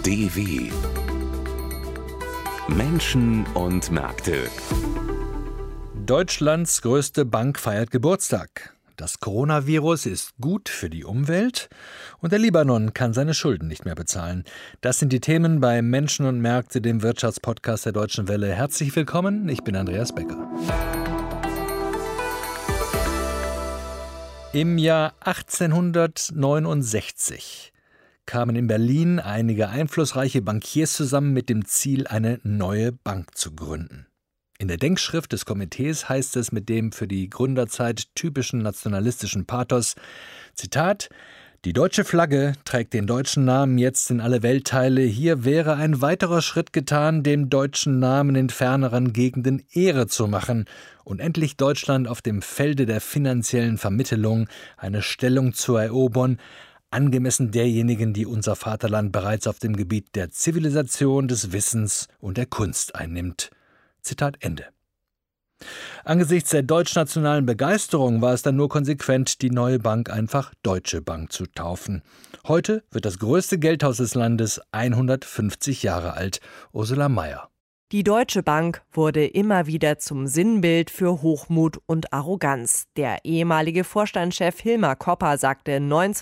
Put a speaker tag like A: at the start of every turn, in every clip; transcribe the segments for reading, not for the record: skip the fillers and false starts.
A: DW Menschen und Märkte.
B: Deutschlands größte Bank feiert Geburtstag. Das Coronavirus ist gut für die Umwelt und der Libanon kann seine Schulden nicht mehr bezahlen. Das sind die Themen bei Menschen und Märkte, dem Wirtschaftspodcast der Deutschen Welle. Herzlich willkommen, ich bin Andreas Becker. Im Jahr 1869 kamen in Berlin einige einflussreiche Bankiers zusammen mit dem Ziel, eine neue Bank zu gründen. In der Denkschrift des Komitees heißt es mit dem für die Gründerzeit typischen nationalistischen Pathos, Zitat, die deutsche Flagge trägt den deutschen Namen jetzt in alle Weltteile. Hier wäre ein weiterer Schritt getan, dem deutschen Namen in ferneren Gegenden Ehre zu machen und endlich Deutschland auf dem Felde der finanziellen Vermittelung eine Stellung zu erobern, angemessen derjenigen, die unser Vaterland bereits auf dem Gebiet der Zivilisation, des Wissens und der Kunst einnimmt. Zitat Ende. Angesichts der deutschnationalen Begeisterung war es dann nur konsequent, die neue Bank einfach Deutsche Bank zu taufen. Heute wird das größte Geldhaus des Landes 150 Jahre alt. Ursula Mayer.
C: Die Deutsche Bank wurde immer wieder zum Sinnbild für Hochmut und Arroganz. Der ehemalige Vorstandschef Hilmar Kopper sagte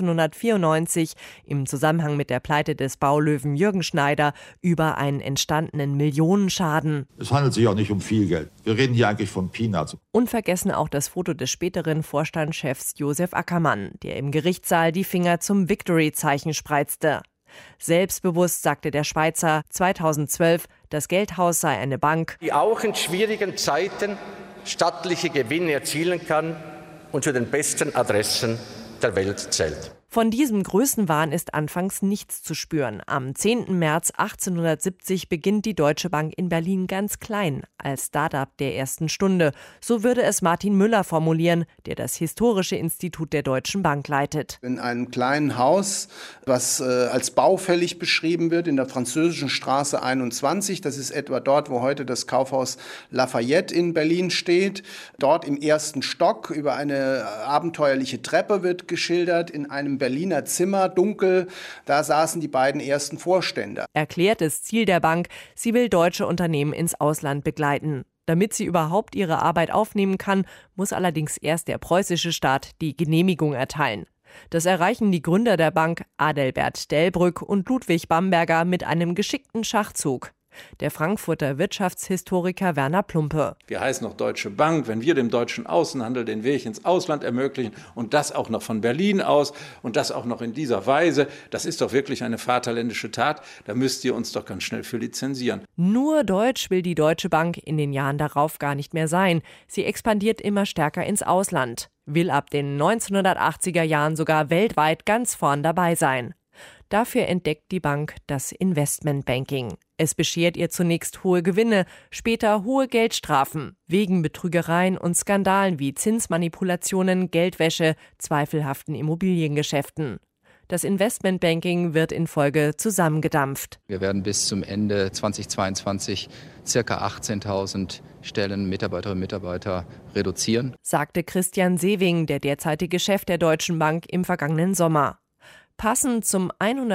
C: 1994 im Zusammenhang mit der Pleite des Baulöwen Jürgen Schneider über einen entstandenen Millionenschaden.
D: Es handelt sich auch nicht um viel Geld. Wir reden hier eigentlich von Peanuts.
C: Unvergessen auch das Foto des späteren Vorstandschefs Josef Ackermann, der im Gerichtssaal die Finger zum Victory-Zeichen spreizte. Selbstbewusst sagte der Schweizer 2012, das Geldhaus sei eine Bank,
E: die auch in schwierigen Zeiten stattliche Gewinne erzielen kann und zu den besten Adressen der Welt zählt.
C: Von diesem Größenwahn ist anfangs nichts zu spüren. Am 10. März 1870 beginnt die Deutsche Bank in Berlin ganz klein, als Start-up der ersten Stunde. So würde es Martin Müller formulieren, der das Historische Institut der Deutschen Bank leitet.
F: In einem kleinen Haus, was als baufällig beschrieben wird, in der Französischen Straße 21, das ist etwa dort, wo heute das Kaufhaus Lafayette in Berlin steht. Dort im ersten Stock über eine abenteuerliche Treppe wird geschildert, in einem Berliner Zimmer, dunkel, da saßen die beiden ersten Vorstände.
C: Erklärtes Ziel der Bank, sie will deutsche Unternehmen ins Ausland begleiten. Damit sie überhaupt ihre Arbeit aufnehmen kann, muss allerdings erst der preußische Staat die Genehmigung erteilen. Das erreichen die Gründer der Bank, Adalbert Delbrück und Ludwig Bamberger, mit einem geschickten Schachzug. Der Frankfurter Wirtschaftshistoriker Werner Plumpe.
G: Wir heißen noch Deutsche Bank, wenn wir dem deutschen Außenhandel den Weg ins Ausland ermöglichen und das auch noch von Berlin aus und das auch noch in dieser Weise, das ist doch wirklich eine vaterländische Tat, da müsst ihr uns doch ganz schnell für lizenzieren.
C: Nur deutsch will die Deutsche Bank in den Jahren darauf gar nicht mehr sein. Sie expandiert immer stärker ins Ausland, will ab den 1980er Jahren sogar weltweit ganz vorn dabei sein. Dafür entdeckt die Bank das Investmentbanking. Es beschert ihr zunächst hohe Gewinne, später hohe Geldstrafen, wegen Betrügereien und Skandalen wie Zinsmanipulationen, Geldwäsche, zweifelhaften Immobiliengeschäften. Das Investmentbanking wird in Folge zusammengedampft.
H: Wir werden bis zum Ende 2022 ca. 18.000 Stellen, Mitarbeiterinnen und Mitarbeiter reduzieren,
C: sagte Christian Sewing, der derzeitige Chef der Deutschen Bank, im vergangenen Sommer. Passend zum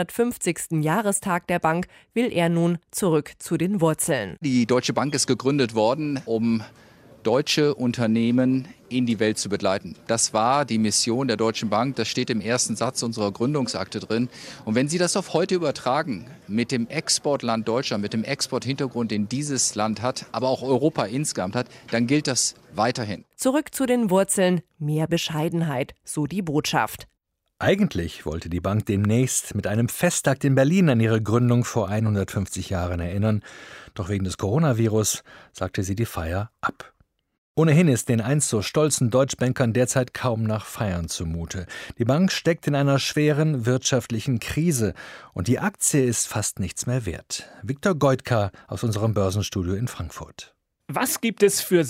C: 150. Jahrestag der Bank will er nun zurück zu den Wurzeln.
H: Die Deutsche Bank ist gegründet worden, um deutsche Unternehmen in die Welt zu begleiten. Das war die Mission der Deutschen Bank, das steht im ersten Satz unserer Gründungsakte drin. Und wenn Sie das auf heute übertragen, mit dem Exportland Deutschland, mit dem Exporthintergrund, den dieses Land hat, aber auch Europa insgesamt hat, dann gilt das weiterhin.
C: Zurück zu den Wurzeln, mehr Bescheidenheit, so die Botschaft.
B: Eigentlich wollte die Bank demnächst mit einem Festtag in Berlin an ihre Gründung vor 150 Jahren erinnern. Doch wegen des Coronavirus sagte sie die Feier ab. Ohnehin ist den einst so stolzen Deutschbankern derzeit kaum nach Feiern zumute. Die Bank steckt in einer schweren wirtschaftlichen Krise und die Aktie ist fast nichts mehr wert. Viktor Goitka aus unserem Börsenstudio in Frankfurt.
I: Was gibt es für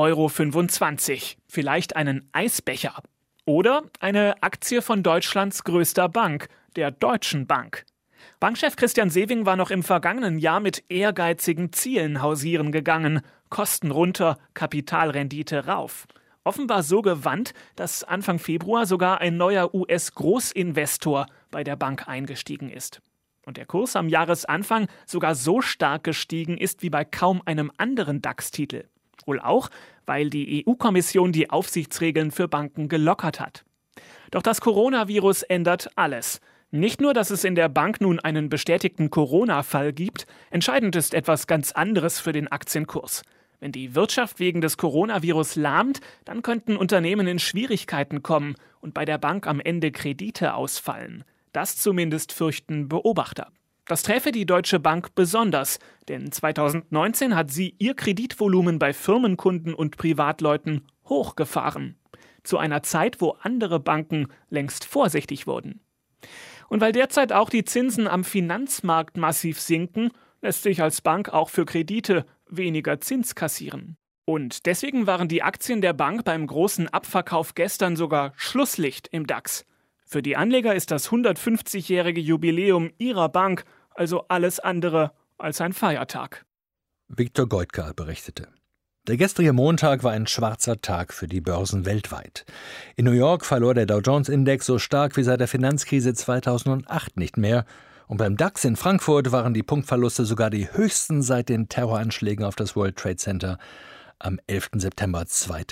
I: 6,25 €? Vielleicht einen Eisbecher. Oder eine Aktie von Deutschlands größter Bank, der Deutschen Bank. Bankchef Christian Sewing war noch im vergangenen Jahr mit ehrgeizigen Zielen hausieren gegangen. Kosten runter, Kapitalrendite rauf. Offenbar so gewandt, dass Anfang Februar sogar ein neuer US-Großinvestor bei der Bank eingestiegen ist. Und der Kurs am Jahresanfang sogar so stark gestiegen ist wie bei kaum einem anderen DAX-Titel. Wohl auch, weil die EU-Kommission die Aufsichtsregeln für Banken gelockert hat. Doch das Coronavirus ändert alles. Nicht nur, dass es in der Bank nun einen bestätigten Corona-Fall gibt, entscheidend ist etwas ganz anderes für den Aktienkurs. Wenn die Wirtschaft wegen des Coronavirus lahmt, dann könnten Unternehmen in Schwierigkeiten kommen und bei der Bank am Ende Kredite ausfallen. Das zumindest fürchten Beobachter. Das träfe die Deutsche Bank besonders, denn 2019 hat sie ihr Kreditvolumen bei Firmenkunden und Privatleuten hochgefahren. Zu einer Zeit, wo andere Banken längst vorsichtig wurden. Und weil derzeit auch die Zinsen am Finanzmarkt massiv sinken, lässt sich als Bank auch für Kredite weniger Zins kassieren. Und deswegen waren die Aktien der Bank beim großen Abverkauf gestern sogar Schlusslicht im DAX. Für die Anleger ist das 150-jährige Jubiläum ihrer Bank also alles andere als ein Feiertag.
B: Viktor Goitka berichtete. Der gestrige Montag war ein schwarzer Tag für die Börsen weltweit. In New York verlor der Dow-Jones-Index so stark wie seit der Finanzkrise 2008 nicht mehr. Und beim DAX in Frankfurt waren die Punktverluste sogar die höchsten seit den Terroranschlägen auf das World Trade Center am 11. September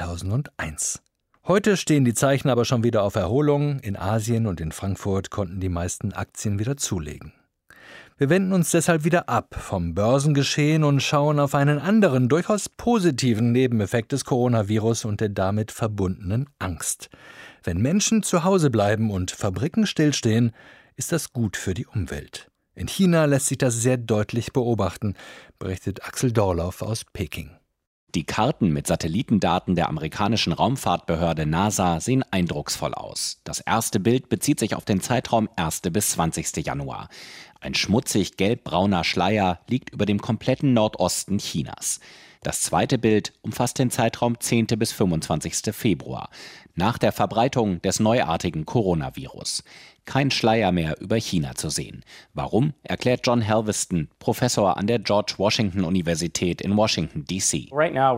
B: 2001. Heute stehen die Zeichen aber schon wieder auf Erholung. In Asien und in Frankfurt konnten die meisten Aktien wieder zulegen. Wir wenden uns deshalb wieder ab vom Börsengeschehen und schauen auf einen anderen, durchaus positiven Nebeneffekt des Coronavirus und der damit verbundenen Angst. Wenn Menschen zu Hause bleiben und Fabriken stillstehen, ist das gut für die Umwelt. In China lässt sich das sehr deutlich beobachten, berichtet Axel Dorlauf aus Peking.
J: Die Karten mit Satellitendaten der amerikanischen Raumfahrtbehörde NASA sehen eindrucksvoll aus. Das erste Bild bezieht sich auf den Zeitraum 1. bis 20. Januar. Ein schmutzig gelb-brauner Schleier liegt über dem kompletten Nordosten Chinas. Das zweite Bild umfasst den Zeitraum 10. bis 25. Februar, nach der Verbreitung des neuartigen Coronavirus. Kein Schleier mehr über China zu sehen. Warum, erklärt John Helveston, Professor an der George Washington Universität in Washington, D.C.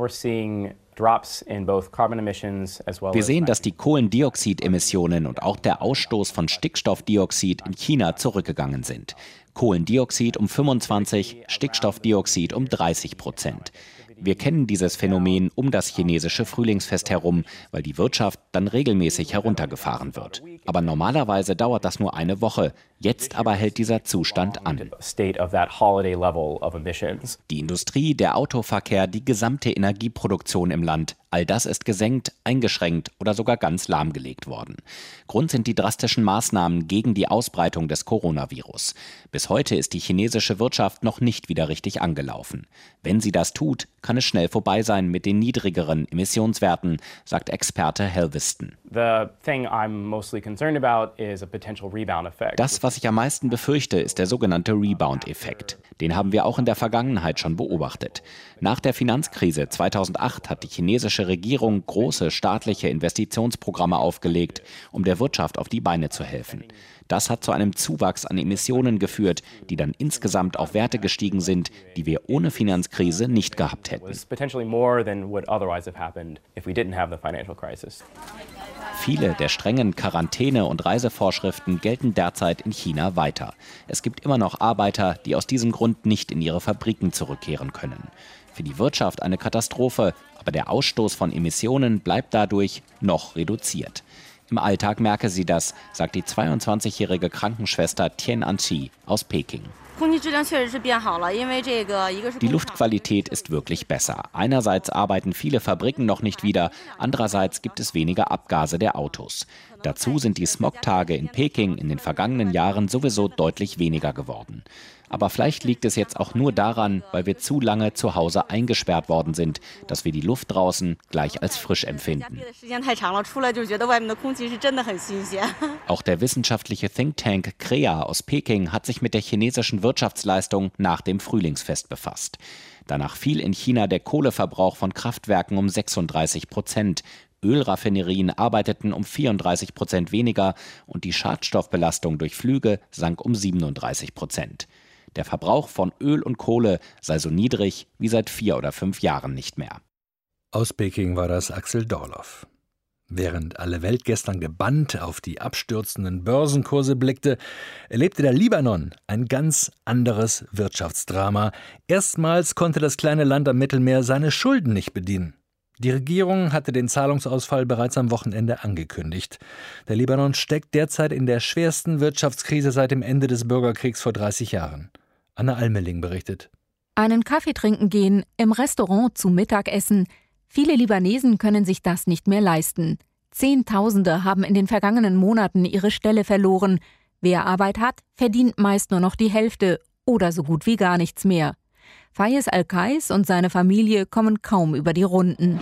J: Wir sehen, dass die Kohlendioxidemissionen und auch der Ausstoß von Stickstoffdioxid in China zurückgegangen sind. Kohlendioxid um 25%, Stickstoffdioxid um 30%. Wir kennen dieses Phänomen um das chinesische Frühlingsfest herum, weil die Wirtschaft dann regelmäßig heruntergefahren wird. Aber normalerweise dauert das nur eine Woche. Jetzt aber hält dieser Zustand an. Die Industrie, der Autoverkehr, die gesamte Energieproduktion im Land, all das ist gesenkt, eingeschränkt oder sogar ganz lahmgelegt worden. Grund sind die drastischen Maßnahmen gegen die Ausbreitung des Coronavirus. Bis heute ist die chinesische Wirtschaft noch nicht wieder richtig angelaufen. Wenn sie das tut, kann es schnell vorbei sein mit den niedrigeren Emissionswerten, sagt Experte Helveston. Das, was ich am meisten befürchte, ist der sogenannte Rebound-Effekt. Den haben wir auch in der Vergangenheit schon beobachtet. Nach der Finanzkrise 2008 hat die chinesische Regierung große staatliche Investitionsprogramme aufgelegt, um der Wirtschaft auf die Beine zu helfen. Das hat zu einem Zuwachs an Emissionen geführt, die dann insgesamt auf Werte gestiegen sind, die wir ohne Finanzkrise nicht gehabt hätten. Viele der strengen Quarantäne- und Reisevorschriften gelten derzeit in China weiter. Es gibt immer noch Arbeiter, die aus diesem Grund nicht in ihre Fabriken zurückkehren können. Für die Wirtschaft eine Katastrophe, aber der Ausstoß von Emissionen bleibt dadurch noch reduziert. Im Alltag merke sie das, sagt die 22-jährige Krankenschwester Tian Anqi aus Peking. Die Luftqualität ist wirklich besser. Einerseits arbeiten viele Fabriken noch nicht wieder, andererseits gibt es weniger Abgase der Autos. Dazu sind die Smogtage in Peking in den vergangenen Jahren sowieso deutlich weniger geworden. Aber vielleicht liegt es jetzt auch nur daran, weil wir zu lange zu Hause eingesperrt worden sind, dass wir die Luft draußen gleich als frisch empfinden. Auch der wissenschaftliche Think Tank CREA aus Peking hat sich mit der chinesischen Wirtschaftsleistung nach dem Frühlingsfest befasst. Danach fiel in China der Kohleverbrauch von Kraftwerken um 36%. Ölraffinerien arbeiteten um 34% weniger und die Schadstoffbelastung durch Flüge sank um 37%. Der Verbrauch von Öl und Kohle sei so niedrig wie seit 4 oder 5 Jahren nicht mehr.
B: Aus Peking war das Axel Dorlauf. Während alle Welt gestern gebannt auf die abstürzenden Börsenkurse blickte, erlebte der Libanon ein ganz anderes Wirtschaftsdrama. Erstmals konnte das kleine Land am Mittelmeer seine Schulden nicht bedienen. Die Regierung hatte den Zahlungsausfall bereits am Wochenende angekündigt. Der Libanon steckt derzeit in der schwersten Wirtschaftskrise seit dem Ende des Bürgerkriegs vor 30 Jahren. Anne Almeling berichtet.
K: Einen Kaffee trinken gehen, im Restaurant zu Mittag essen. Viele Libanesen können sich das nicht mehr leisten. Zehntausende haben in den vergangenen Monaten ihre Stelle verloren. Wer Arbeit hat, verdient meist nur noch die Hälfte oder so gut wie gar nichts mehr. Fayez Al-Kais und seine Familie kommen kaum über die Runden.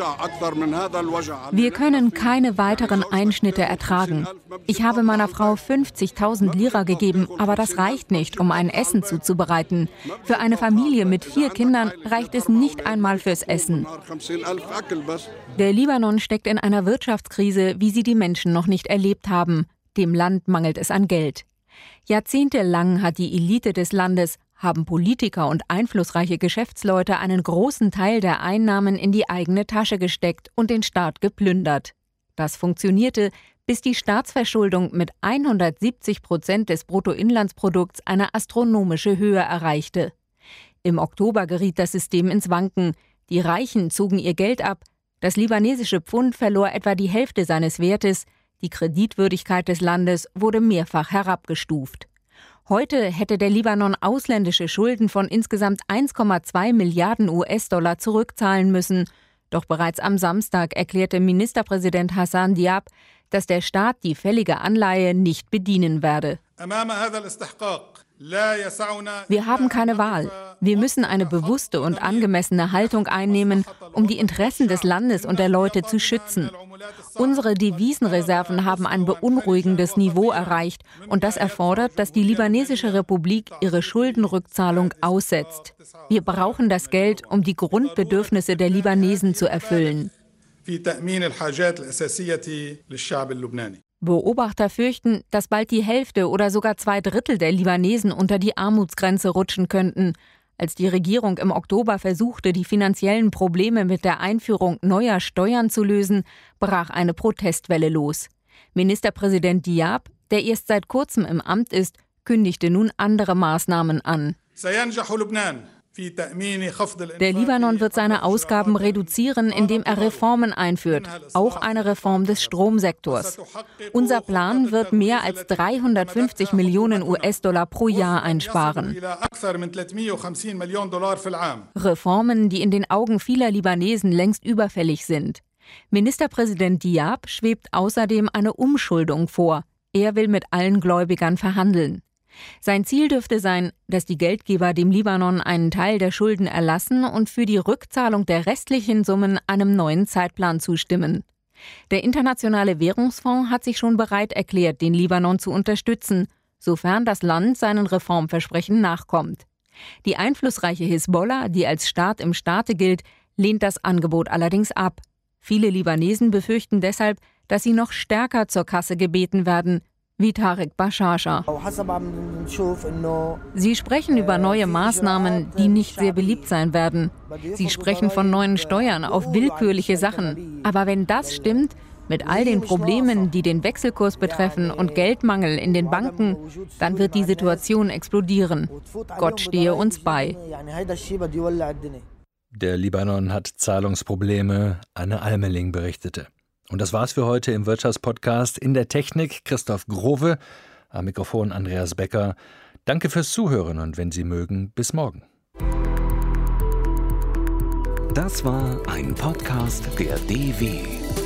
K: Wir können keine weiteren Einschnitte ertragen. Ich habe meiner Frau 50.000 Lira gegeben, aber das reicht nicht, um ein Essen zuzubereiten. Für eine Familie mit 4 Kindern reicht es nicht einmal fürs Essen. Der Libanon steckt in einer Wirtschaftskrise, wie sie die Menschen noch nicht erlebt haben. Dem Land mangelt es an Geld. Jahrzehntelang hat die Elite des Landes, haben Politiker und einflussreiche Geschäftsleute einen großen Teil der Einnahmen in die eigene Tasche gesteckt und den Staat geplündert. Das funktionierte, bis die Staatsverschuldung mit 170% des Bruttoinlandsprodukts eine astronomische Höhe erreichte. Im Oktober geriet das System ins Wanken. Die Reichen zogen ihr Geld ab. Das libanesische Pfund verlor etwa die Hälfte seines Wertes. Die Kreditwürdigkeit des Landes wurde mehrfach herabgestuft. Heute hätte der Libanon ausländische Schulden von insgesamt 1,2 Milliarden US-Dollar zurückzahlen müssen. Doch bereits am Samstag erklärte Ministerpräsident Hassan Diab, dass der Staat die fällige Anleihe nicht bedienen werde. Wir haben keine Wahl. Wir müssen eine bewusste und angemessene Haltung einnehmen, um die Interessen des Landes und der Leute zu schützen. Unsere Devisenreserven haben ein beunruhigendes Niveau erreicht und das erfordert, dass die libanesische Republik ihre Schuldenrückzahlung aussetzt. Wir brauchen das Geld, um die Grundbedürfnisse der Libanesen zu erfüllen. Beobachter fürchten, dass bald die Hälfte oder sogar 2/3 der Libanesen unter die Armutsgrenze rutschen könnten. Als die Regierung im Oktober versuchte, die finanziellen Probleme mit der Einführung neuer Steuern zu lösen, brach eine Protestwelle los. Ministerpräsident Diab, der erst seit kurzem im Amt ist, kündigte nun andere Maßnahmen an. Der Libanon wird seine Ausgaben reduzieren, indem er Reformen einführt, auch eine Reform des Stromsektors. Unser Plan wird mehr als 350 Millionen US-Dollar pro Jahr einsparen. Reformen, die in den Augen vieler Libanesen längst überfällig sind. Ministerpräsident Diab schwebt außerdem eine Umschuldung vor. Er will mit allen Gläubigern verhandeln. Sein Ziel dürfte sein, dass die Geldgeber dem Libanon einen Teil der Schulden erlassen und für die Rückzahlung der restlichen Summen einem neuen Zeitplan zustimmen. Der Internationale Währungsfonds hat sich schon bereit erklärt, den Libanon zu unterstützen, sofern das Land seinen Reformversprechen nachkommt. Die einflussreiche Hisbollah, die als Staat im Staate gilt, lehnt das Angebot allerdings ab. Viele Libanesen befürchten deshalb, dass sie noch stärker zur Kasse gebeten werden, wie Tarek Bashasha. Sie sprechen über neue Maßnahmen, die nicht sehr beliebt sein werden. Sie sprechen von neuen Steuern auf willkürliche Sachen. Aber wenn das stimmt, mit all den Problemen, die den Wechselkurs betreffen und Geldmangel in den Banken, dann wird die Situation explodieren. Gott stehe uns bei.
B: Der Libanon hat Zahlungsprobleme, Anne Almeling berichtete. Und das war's für heute im Wirtschaftspodcast. In der Technik Christoph Growe, am Mikrofon Andreas Becker. Danke fürs Zuhören und wenn Sie mögen, bis morgen.
A: Das war ein Podcast der DW.